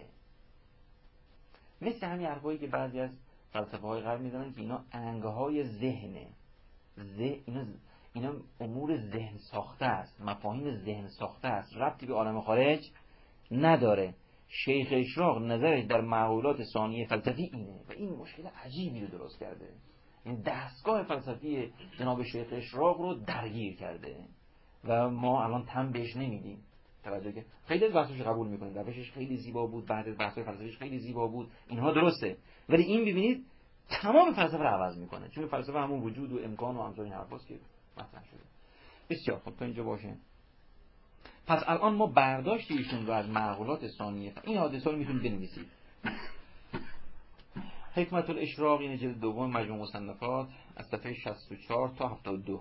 مثل همین حرفایی که بعضی از فلسفه های غرب میزنن که اینا انگهای ذهنه، ذهن اینا اینا امور ذهن ساخته است، مفاهیم ذهن ساخته است، ربطی به عالم خارج نداره. شیخ اشراق نظرش در معقولات ثانیه فلسفی اینه و این مشکل عجیبی رو درست کرده. این دستگاه فلسفی جناب شیخ اشراق رو درگیر کرده و ما الان تن بهش نمیدیم. توجه که خیلی از بحثش قبول میکنیم، روشش خیلی زیبا بود، بعد از بحث‌های فلسفیش خیلی زیبا بود، اینها درسته، ولی این ببینید تمام فلسفه رو عوض میکنه، چون فلسفه همون وجود و امکان و امثال این حرفاست که مطرح شده. بسیار خب تا اینجا باشه. پس الان ما برداشت ایشون رو از معقولات ثانیه این حادثه رو میتونید بنویسید. حکمت الاشراق این جلد دوم مجموع مصنفات از صفحه شصت و چهار تا هفتاد و دو.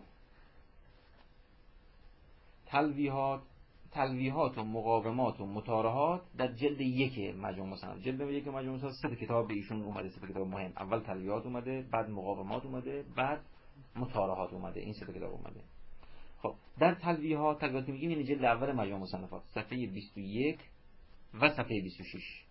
تلویحات تلویحات و مقاومات و مطارحات در جلد یک مجموع مصنفات. جلد یک مجموع مصنفات سه کتاب به ایشون اومده، سه کتاب مهم. اول تلویحات اومده، بعد مقاومات اومده، بعد مطارحات اومده. این سه کتاب اومده. خب در تلویحات تلویحات میگیم این جلد اول مجموع مصنفات صفحه بیست و یک و صفحه بیست و شش.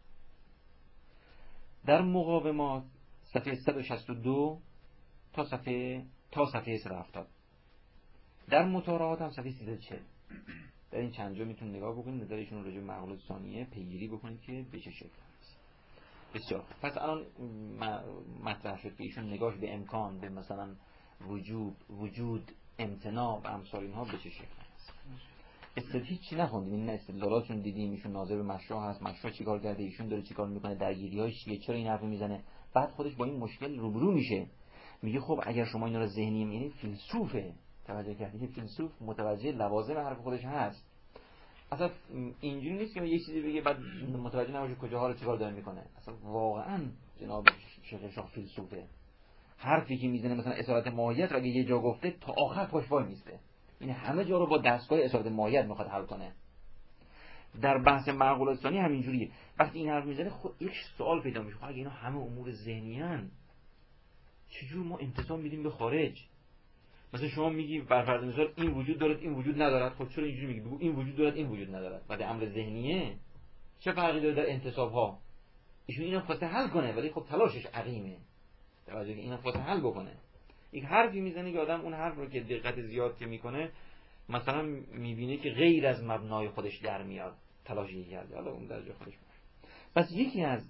در مقاومات صفحه صد و شصت و دو تا صفحه تا صفحه صد و هفتاد. در مطارحات هم صفحه سیصد و چهل. در این چند جا میتونید نگاه بکنید، نظر ایشون راجع به معقولات ثانیه پیگیری بکنید که به چه شکل است. بسیار. پس الان مطرح شد که ایشون نگاهش به امکان، به مثلا وجود، وجود، امتناع و امثال اینها به چه شکل است. استدلال هیچی نخوندیم، این استدلالاتشون دیدیم، ایشون ناظر به مشروع هست، مشروع چیکار کرده، ایشون داره چیکار میکنه، درگیری‌هاش چیه، چرا این حرفو میزنه. بعد خودش با این مشکل روبرو میشه، میگه خب اگر شما اینا رو ذهنی یعنی فیلسوفه، توجه کردید، فیلسوف متوجه لوازم حرف خودش هست. اصلا اینجوری نیست که یه چیزی بگه بعد متوجه نباشه کجاها رو چیکار داره میکنه. اصلا واقعا جناب شیخ اشراق فیلسوفه. حرفی که میزنه مثلا اصالت ماهیت رو اگه یه جا گفته تا آخر پاش وای میسته، این همه جا رو با دستگاه اصالت ماهیت میخواد حل کنه. در بحث معقولات ثانی همینجوریه. وقتی این حرف میزنه خب یک سوال پیدا میشه، خب اگه اینا همه امور ذهنی ان چجور ما انتساب میدیم به خارج؟ مثلا شما میگی بر فرض مثال این وجود دارد این وجود ندارد، خب چرا اینجوری میگی؟ بگو این وجود دارد این وجود ندارد. بعد امر ذهنیه چه فرقی داره در انتساب ها؟ ایشون اینو خواسته حل کنه ولی خب تلاشش عقیمه. توجه که اینو خواسته حل بکنه. یک حرفی میزنه که آدم اون حرف رو که دقت زیاد که میکنه مثلا میبینه که غیر از مبنای خودش در میاد، تلاشی کرده، حالا اون درجه خودش باشه. پس یکی از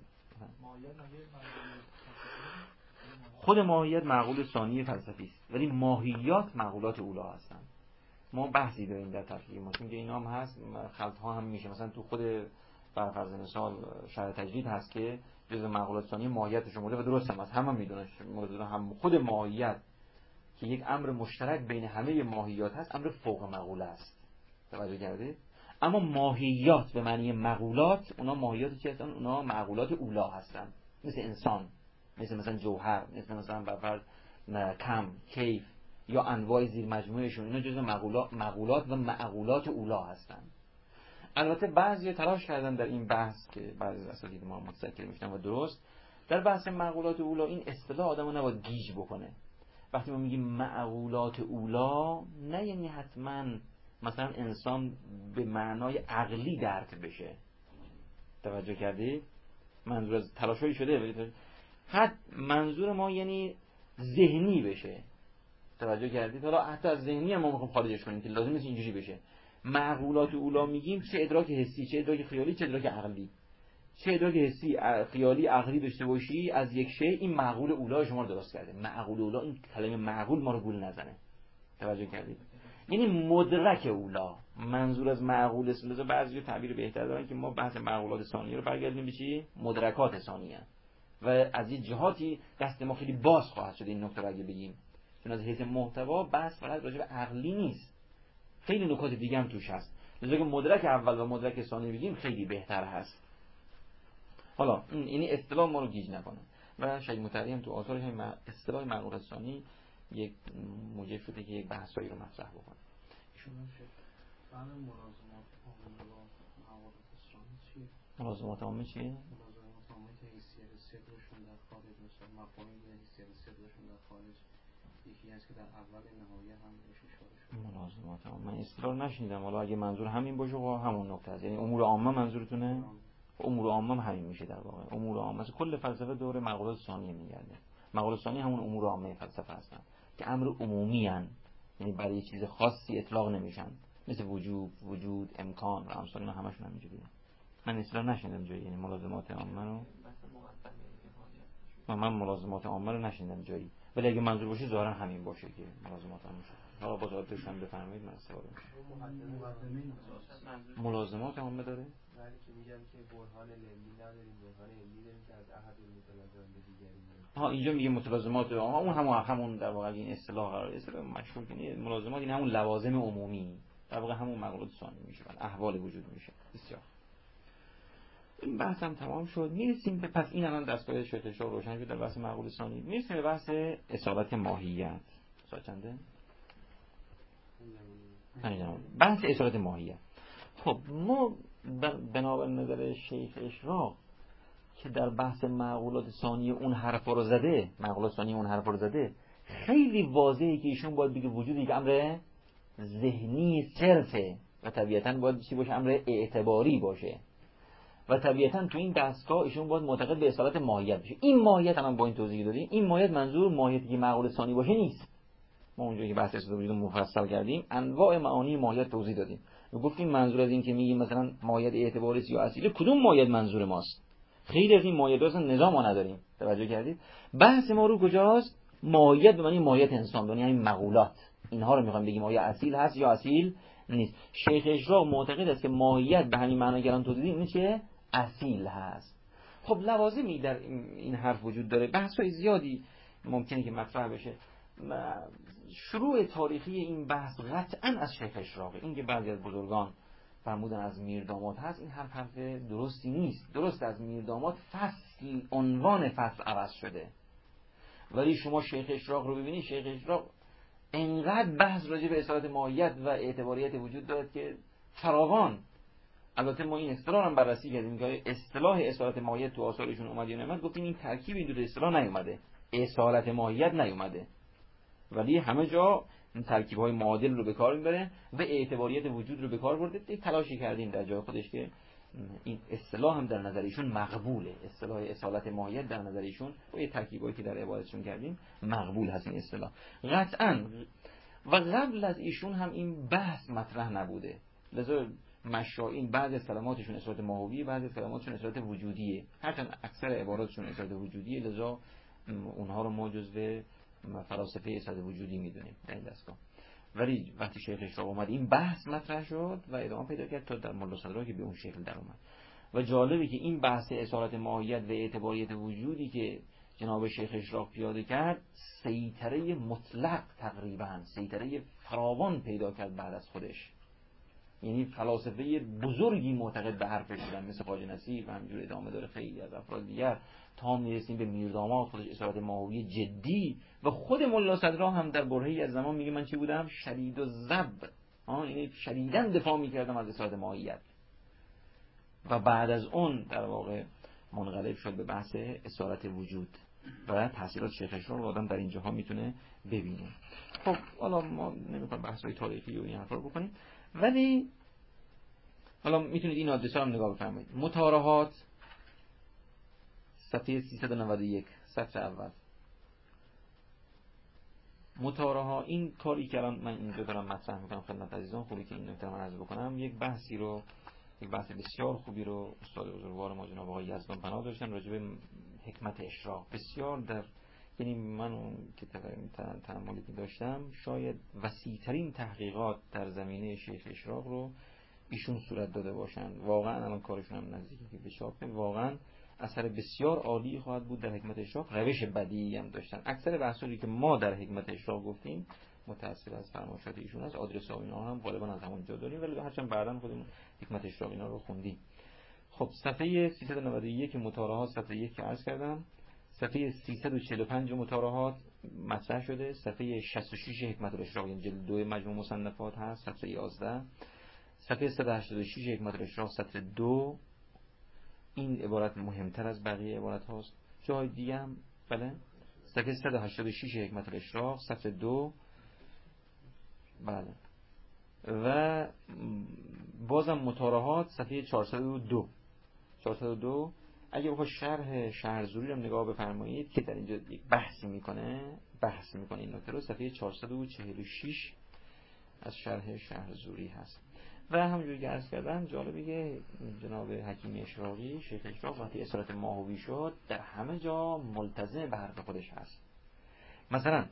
خود ماهیت معقول ثانی فلسفی است، ولی ماهیات معقولات اولا هستن. ما بحثی داریم در تفسیر ما که اینا هم هست، خلط ها هم میشه. مثلا تو خود بر فرض مثال شرح تجدید هست که جزء معقولات ثانی ماهیتش اومده و درست هم هست، همه میدونن هم خود ماهیت که یک امر مشترک بین همه ماهیات هست، امر فوق معقوله است. توجه کردید؟ اما ماهیات به معنی معقولات، اونا ماهیات چی هستن؟ اونا معقولات اولا هستن، مثل انسان، مثل مثلا جوهر، مثل مثلا بر فرض کم، کیف یا انواع زیر مجموعهشون، اینا جزء معقولات معقولات و معقولات اولا هستن. البته بعضی تلاش کردن در این بحث که بعضی از اساتید ما متذکر میشن و درست در بحث معقولات اولا این اصطلاح آدمو نباید گیج بکنه. وقتی ما میگیم معقولات اولا نه یعنی حتما مثلا انسان به معنای عقلی درک بشه. توجه کردی؟ منظور از تلاشایی شده حد منظور ما یعنی ذهنی بشه. توجه کردید؟ حالا حتی از ذهنی هم ما میخوام خارجش کنیم که لازم نیست اینجوری بشه. معقولات اولا میگیم چه ادراک حسی، چه ادراک خیالی، چه ادراک عقلی. چه ادراک حسی، خیالی، عقلی داشته باشی از یک شی، این معقول اولا شما رو درست کرده. معقول اولا، این کلمه معقول ما رو گول نزنه. توجه کردید؟ یعنی مدرک اولا. منظور از معقول است. لذا بعضی تعبیر بهتر دارن که ما بحث معقولات ثانیه رو برگردیم به چی؟ مدرکات ثانیه. و از این جهاتی دست ما خیلی باز خواهد شد این نکته رو اگه بگیم. چون از حیث محتوا بحث فقط راجع به عقلی نیست. خیلی نکات دیگه هم توش هست. لذا که مدرک اول و مدرک ثانی بگیم خیلی بهتر هست. حالا این یعنی اصطلاح ما رو گیج نکنه. و شیخ مطهری هم تو آثارش اصطلاح معقولات ثانی یک موجب شده که یک بحثایی رو مطرح بکنه. شما بعد ملازمات عامه با معقولات ثانی چیه؟ ملازمات عامه چیه؟ ملازمات عامه که حیثیت صدرشون در خارج مثلا مفاهیم حیثیت صدرشون در خارج یکی هست که در اول نهایه هم بهش اشاره شده. ملازمات عامه من اصطلاح نشنیدم. حالا اگه منظور همین باشه خب همون نکته است. یعنی امور عامه منظورتونه؟ امور عامه هم همین میشه در واقع. امور عامه کل فلسفه دور معقولات ثانیه میگرده. معقولات ثانیه همون امور عامه فلسفه هستن که امر عمومی ان، یعنی برای یه چیز خاصی اطلاق نمیشن، مثل وجود، وجود، امکان و امثال اینا همشون همینجوریه. من اصلا نشنیدم جایی یعنی ملازمات عامه رو من ملازمات عامه رو نشنیدم جایی. ولی اگه منظور باشه ظاهرا همین باشه که ملازمات عامه شد. حالا باز آدرسم بفرمایید من استفاده می‌کنم. ملازمات عامه داره؟ ولی که میگم که برهان علمی نداریم، برهان علمی داریم که از احد المتلازم به دیگری. ها اینجا میگه متلازمات عامه، اون همون همون در واقع این اصطلاح قرار اصطلاح مشهور کنی ملازمات این همون لوازم عمومی در واقع همون معقولات ثانی میشه، احوال وجود میشه. بسیار این بحث هم تمام شد. میرسیم به پس این الان دستگاه شیخ اشراق روشن شد در بحث معقول ثانی. میرسیم به بحث اصالت ماهیت. ساعت چنده؟ نه بحث اصالت ماهیت. خب ما بنابر نظر شیخ اشراق که در بحث معقولات ثانی اون حرفا رو زده، معقولات ثانی اون حرفا رو زده، خیلی واضحه که ایشون باید بگه وجود یک امر ذهنی صرفه و طبیعتاً باید چی باشه؟ امر اعتباری باشه. و طبیعتاً تو این دستگاه ایشون باید معتقد به اصالت ماهیت بشه. این ماهیت هم با این توضیح دادیم، این ماهیت منظور ماهیتی که معقول ثانی باشه نیست. ما اونجایی که بحث اصالت وجود مفصل کردیم انواع معانی ماهیت توضیح دادیم و گفتیم منظور از این که میگیم مثلا ماهیت اعتباری یا اصیله کدوم ماهیت منظور ماست. خیلی از این ماهیت اصلا نظام ما نداریم. توجه کردید؟ بحث ما رو کجاست؟ ماهیت به معنی ماهیت انسان، یعنی همین مقولات. اینها رو میخوایم بگیم آیا اصیل هست یا اصیل نیست. شیخ اشراق معتقد است که ماهیت به همین معنی که الان توضیح دادیم میشه اصیل هست. خب لوازمی در این حرف وجود داره. بحث‌های زیادی ممکنه که مطرح بشه. شروع تاریخی این بحث قطعاً از شیخ اشراقه. این که بعضی از بزرگان فرمودن از میرداماد هست، این حرف حرف درستی نیست. درست از میرداماد فصل، عنوان فصل عوض شده. ولی شما شیخ اشراق رو ببینید، شیخ اشراق انقدر بحث راجع به اصالت ماهیت و اعتباریت وجود دارد که فراوان. البته ما این اصطلاح هم بررسی کردیم که اصطلاح اصالت ماهیت تو آثارشون اومد یا نمیاد. گفتیم این ترکیب این دو اصطلاح نیومده، اصالت ماهیت نیومده، ولی همه جا ترکیب‌های معادل رو به کار می‌بره و اعتباریت وجود رو به کار برده. تلاشی کردیم در جای خودش که این اصطلاح هم در نظر ایشون مقبوله. اصطلاح اصالت ماهیت در نظر ایشون و یه ترکیبایی که در عبارتشون کردیم مقبول هست این اصطلاح قطعاً. و قبل از ایشون هم این بحث مطرح نبوده. لذا مشایخ بعضی از کلماتشون اصالت ماهویه، بعضی از کلماتشون اصالت وجودیه. هرچند اکثر عباراتشون اصالت وجودیه، لذا اونها رو ما جزو فلاسفه اصالت وجودی میدونیم در این دستگاه. ولی وقتی شیخ اشراق اومد این بحث مطرح شد و ادامه پیدا کرد تا در ملا صدرا که به اون شکل در اومد. و جالبه که این بحث اصالت ماهیت و اعتباریت وجودی که جناب شیخ اشراق پیاده کرد سیطره مطلق، تقریبا سیطره فراوان پیدا کرد بعد از خودش. یعنی فلاسفه بزرگی معتقد به حرفش شدن، مثل خواجه نصیر و همینجور ادامه داره خیلی از افراد دیگر، تا میرسیم به میرداماد خودش اصالت ماهوی جدی. و خود ملا صدرا هم در برهه‌ای از زمان میگه من چی بودم؟ شدید و ضب، یعنی شدیداً دفاع میکردم از اصالت ماهیت. و بعد از اون در واقع منقلب شد به بحث اسارت وجود و تاثیرات شیخ اشراق رو آدم در اینجاها میتونه ببینه. خب حالا ما نمیخوایم بحث‌های تاریخی و این حرفا رو بکنیم، ولی حالا میتونید این آدرس رو هم نگاه بفرمایید. مطارحات صفحه سیصد و نود و یک سطر اول. مطارحات، این کاری که الان من اینجا دارم مطرح میکنم خدمت عزیزان، خوبی که این نکته رو عرض بکنم. یک بحثی رو یک بحث بسیار خوبی رو استاد بزرگوار ما جناب آقای یزدان پناه داشتن راجع به حکمت اشراق. بسیار در یعنی من اون که تأملی که داشتم شاید وسیع‌ترین تحقیقات در زمینه شیخ اشراق رو ایشون صورت داده باشن. واقعا الان کارشون هم نزدیکی که به چاپ، واقعا اثر بسیار عالی خواهد بود در حکمت اشراق. روش بدیعی هم داشتن. اکثر بحثایی که ما در حکمت اشراق گفتیم متأثر از فرمایشات ایشون است. آدرس ها و اینا هم غالبا از همونجا داریم، ولی هرچند بعداً خودمون حکمت اشراق اینا رو خوندیم. خب صفحه سیصد و نود و یک مطالعات صفحه یک که عرض کردم، صفحه سیصد و چهل و پنج مطالعات مطرح شده، صفحه شصت و شش حکمت الاشراق یعنی جلد دو مجموع مصنفات هست، صفحه یازده، صفحه صد و هشتاد و شش حکمت الاشراق سطر دو. این عبارت مهمتر از بقیه عبارت هاست. جای دیگه هم بله، صفحه صد و هشتاد و شش حکمت الاشراق سطر دو. بله، و بازم مطالعات صفحه چهارصد و دو چهارصد و دو. اگه بخواد شرح شهرزوری رو نگاه بفرمایید که در اینجا یک بحثی میکنه بحث میکنه این نکته رو، صفحه چهارصد و چهل و شش از شرح شهرزوری هست. و همونجوری که عرض کردم جالبه که جناب حکیمی اشراقی شیخ اشراق وقتی اسارت ماهوی شد در همه جا ملتزم به حرف خودش هست. مثلا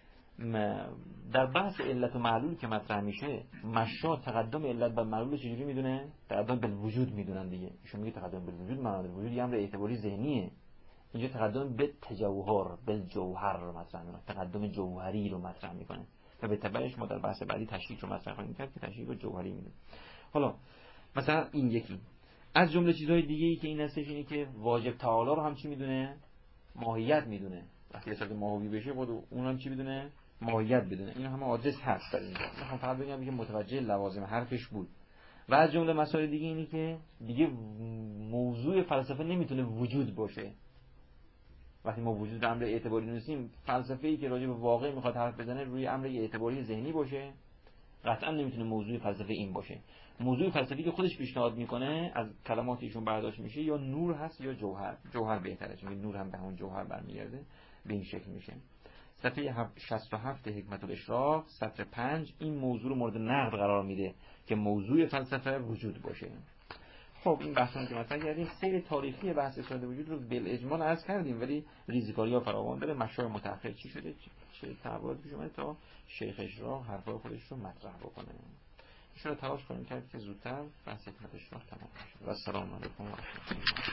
در بحث علت و معلول که مطرح میشه، مشا تقدم علت بر معلول چجوری میدونه؟ تقدم بالوجود میدونن دیگه. ایشون میگه تقدم بالوجود معنی وجود یه امر اعتباری ذهنیه. اینجا تقدم به تجوهر بالجوهر رو مطرح میکنه، تقدم جوهری رو مطرح میکنه و به تبعش ما در بحث بعدی تشریح رو مطرح خواهیم کرد که تشریح رو جوهری میدونه. حالا مثلا این یکی از جمله چیزهای دیگه ای که این هستش اینه که واجب تعالی رو هم چی میدونه؟ ماهیت میدونه. وقتی اصلا ماهوی بشه خود اون هم چی میدونه؟ ماهیت بدونه. این همه آدرس هست در اینجا. میخوام فقط بگم که متوجه لوازم حرفش بود. و از جمله مسائل دیگه اینی که دیگه موضوع فلسفه نمیتونه وجود باشه. وقتی ما وجود رو امر اعتباری دونستیم، فلسفه‌ای که راجع به واقع میخواد حرف بزنه روی امر اعتباری ذهنی باشه، قطعا نمیتونه موضوع فلسفه این باشه. موضوع فلسفی که خودش پیشنهاد میکنه از کلمات ایشون برداشت میشه یا نور هست یا جوهر. جوهر بهتره چون نور هم به همون جوهر برمیگرده. به این شکل میشه. صفحه شصت و هفت حکمت الاشراق سطر پنج این موضوع رو مورد نقد قرار میده که موضوع فلسفه وجود باشه. خب این بحثی که مطرح کردیم سیر تاریخی بحث اسارت وجود رو بالاجمال عرض کردیم، ولی ریزکاری‌ها فراوان داره. مشروع متأخر چی شده، چه تحولاتی پیش اومده تا شیخ اشراق حرفای خودش رو مطرح بکنه. ان شاء الله تلاش کنیم که زودتر بحث حکمت اشراق تمام بشه. و السلام علیکم و رحمت الله.